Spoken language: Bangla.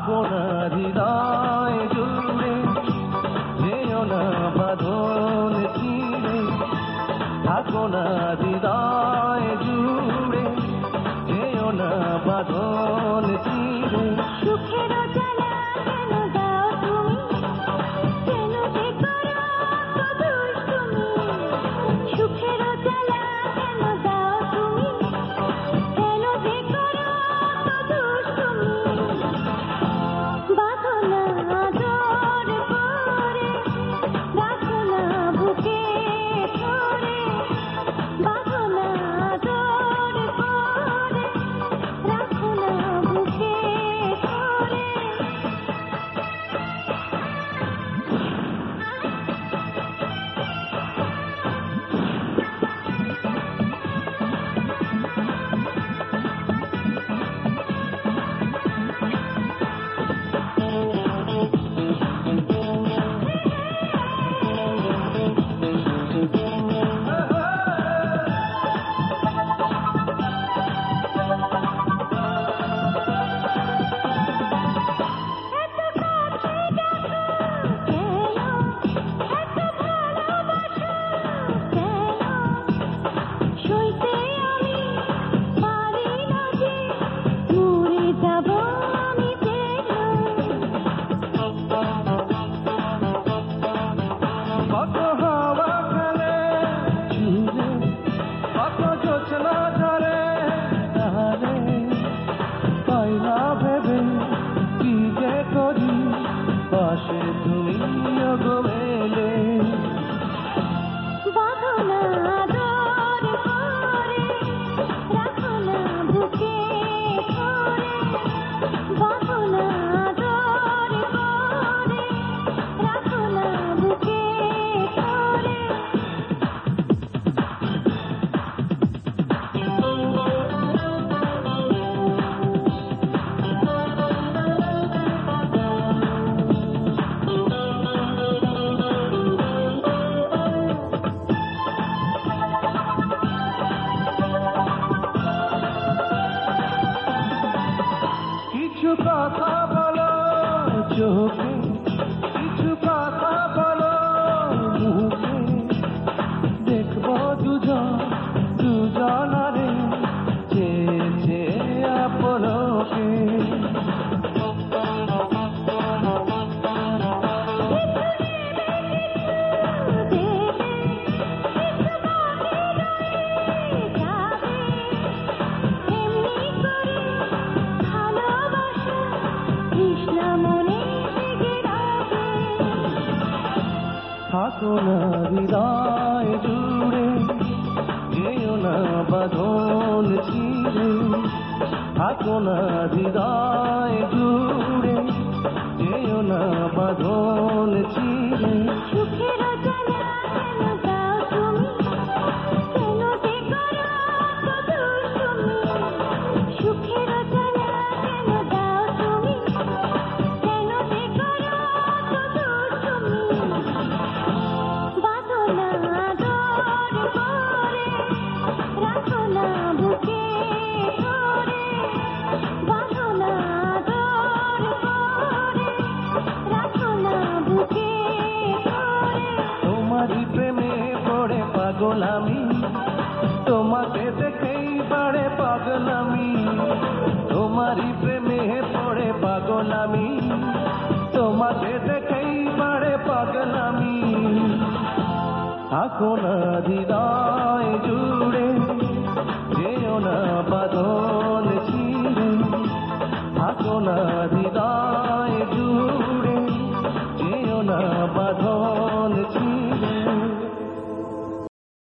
আপনার হৃদয় জুড়ে যেও না বাঁধন ছিঁড়ে, আপনার হৃদয় জুড়ে যেও না বাঁধন ছিঁড়ে। সুখের জ্বালা কেন দাও তুমি, কেন যে করো কত দুষ্টুমি। সুখের জ্বালা কেন দাও তুমি, কেন যে করো কত দুষ্টুমি। বাঁধো না আদর করে, রাখো না বুকে ধরে। বাঁধো না আদর করে, রাখো না বুকে ধরে। এত কাছে ডাকো কেন, এত ভালোবাসো কেন। সইতে আমি পারি না যে, মরে যাব আমি যেন। কত হাওয়া খেলে ঝুলে, কত জোছনা ঝরে তারে, পাই না ভেবে কি যে করি, পাশে তুমি গমেলে। বাঁধো না আদর করে, রাখো না বুকে ধরে। বাঁধো না আদর করে, রাখো না বুকে ধরে। কিছু কথা বলো চোখে, কিছু কথা বলো মুখে, দেখবো দুজনারে চেয়েছে আপনকে। থাকো না হৃদয় জুড়ে, যেও না বাঁধন ছিঁড়ে। থাকো না হৃদয় জুড়ে, যেও না বাঁধন ছিঁড়ে। সুখের জ্বালা কেন দাও তুমি, কেন যে করো কত দুষ্টুমি। সুখের জ্বালা কেন দাও তুমি, কেন যে করো কত দুষ্টুমি। বাঁধো না আদর করে, রাখো না বুকে ধরে। বাঁধো না আদর করে, রাখো না বুকে ধরে। তোমারই প্রেমে পড়ে পাগল আমি, তোমাকে দেখেই বাড়ে পাগল আমি। তোমারই প্রেমে পড়ে পাগল আমি, তোমাকে দেখেই বাড়ে পাগল আমি। থাকো না হৃদয় জুড়ে, যেও না বাঁধন ছিঁড়ে। থাকো না